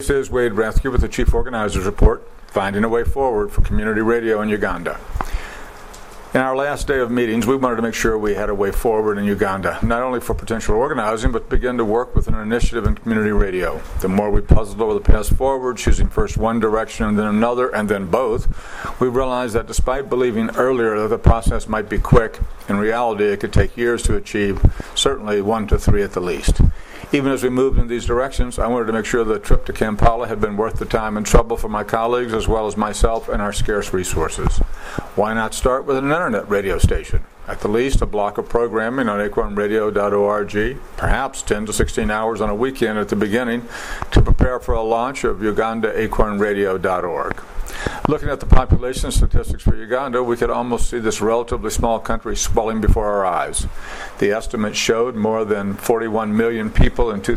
This is Wade Rathke with the Chief Organizer's Report, Finding a Way Forward for Community Radio in Uganda. In our last day of meetings, we wanted to make sure we had a way forward in Uganda, not only for potential organizing, but begin to work with an initiative in community radio. The more we puzzled over the path forward, choosing first one direction and then another, and then both, we realized that despite believing earlier that the process might be quick, in reality it could take years to achieve, certainly 1 to 3 at the least. Even as we moved in these directions, I wanted to make sure the trip to Kampala had been worth the time and trouble for my colleagues as well as myself and our scarce resources. Why not start with an internet radio station? At the least, a block of programming on acornradio.org, perhaps 10 to 16 hours on a weekend at the beginning, to prepare for a launch of UgandaAcornRadio.org. Looking at the population statistics for Uganda, we could almost see this relatively small country swelling before our eyes. The estimate showed more than 41 million people in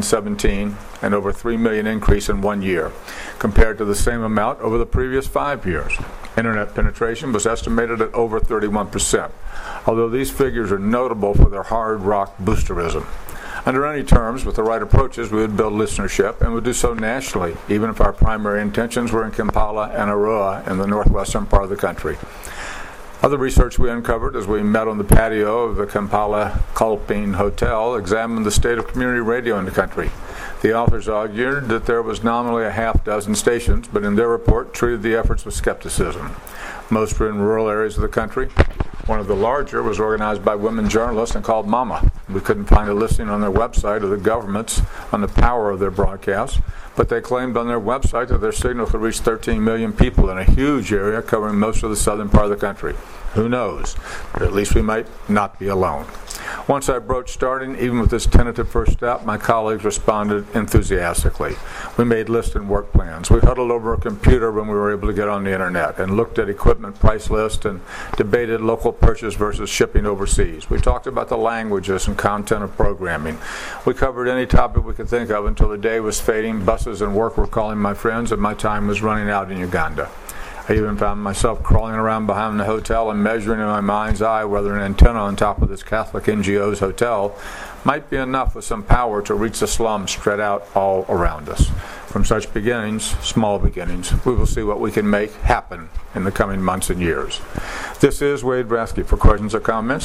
2017 and over 3 million increase in 1 year, compared to the same amount over the previous 5 years. Internet penetration was estimated at over 31%, although these figures are notable for their hard rock boosterism. Under any terms, with the right approaches, we would build listenership and would do so nationally, even if our primary intentions were in Kampala and Arua in the northwestern part of the country. Other research we uncovered as we met on the patio of the Kampala Culpine Hotel examined the state of community radio in the country. The authors argued that there was nominally a half dozen stations, but in their report treated the efforts with skepticism. Most were in rural areas of the country. One of the larger was organized by women journalists and called Mama. We couldn't find a listing on their website of the governments on the power of their broadcasts, but they claimed on their website that their signal could reach 13 million people in a huge area covering most of the southern part of the country. Who knows? But at least we might not be alone. Once I broached starting, even with this tentative first step, my colleagues responded enthusiastically. We made lists and work plans. We huddled over a computer when we were able to get on the internet and looked at equipment price lists and debated local purchase versus shipping overseas. We talked about the languages and content of programming. We covered any topic we could think of until the day was fading, buses and work were calling my friends, and my time was running out in Uganda. I even found myself crawling around behind the hotel and measuring in my mind's eye whether an antenna on top of this Catholic NGO's hotel might be enough with some power to reach the slums spread out all around us. From such beginnings, small beginnings, we will see what we can make happen in the coming months and years. This is Wade Rathke. For questions or comments,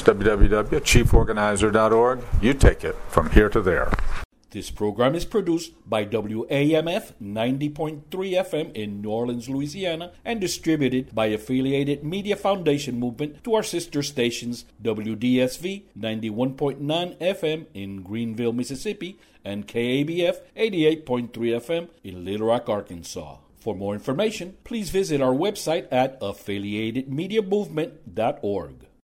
www.chieforganizer.org. You take it from here to there. This program is produced by WAMF 90.3 FM in New Orleans, Louisiana, and distributed by Affiliated Media Foundation Movement to our sister stations WDSV 91.9 FM in Greenville, Mississippi, and KABF 88.3 FM in Little Rock, Arkansas. For more information, please visit our website at affiliatedmediamovement.org.